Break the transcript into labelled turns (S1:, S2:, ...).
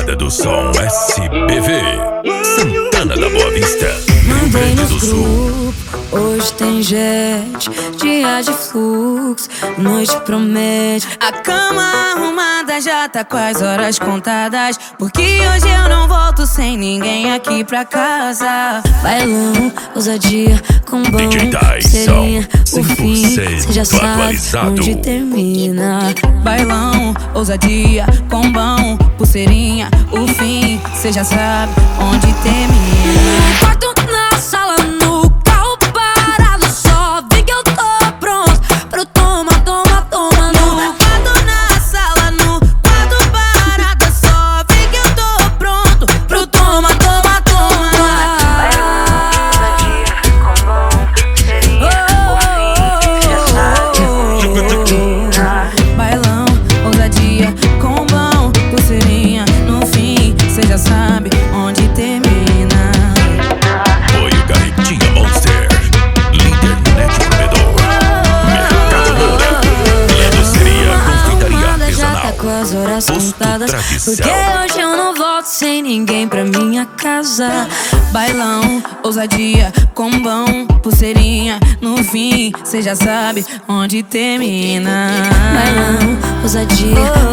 S1: Brigada do Som SBV, Santana da Boa Vista, Rio
S2: Mandei
S1: Grande
S2: nos
S1: do Sul.
S2: grupos, hoje tem jet, dia de fluxo, noite promete. A cama arrumada já tá com as horas contadas, porque hoje eu não volto sem ninguém aqui pra casa. Bailão, ousadia, com bom,
S1: DJ
S2: seria o fim,
S1: 100%
S2: cê já sabe
S1: atualizado.
S2: onde termina. Bailão, ousadia, combão, pulseirinha, o fim, cê já sabe onde termina. Quarto na sala, no carro parado, só vi que eu tô pronto pro toma, toma, toma. No quarto na sala, no quarto parado, só vi que eu tô pronto pro toma, toma, toma. Bailão, ousadia, combão, pulseirinha, no fim, cê já sabe onde termina.
S1: Apoio Garretinha Monster, líder no net provedor. Mercado Moura, doceria, confeitaria
S2: Já tá
S1: artesanal.
S2: com as horas
S1: Posto
S2: contadas,
S1: Tradição.
S2: porque hoje eu não volto sem ninguém pra minha casa. Bailão, ousadia, combão, pulseirinha, no fim, cê já sabe onde termina. Bailão, ousadia,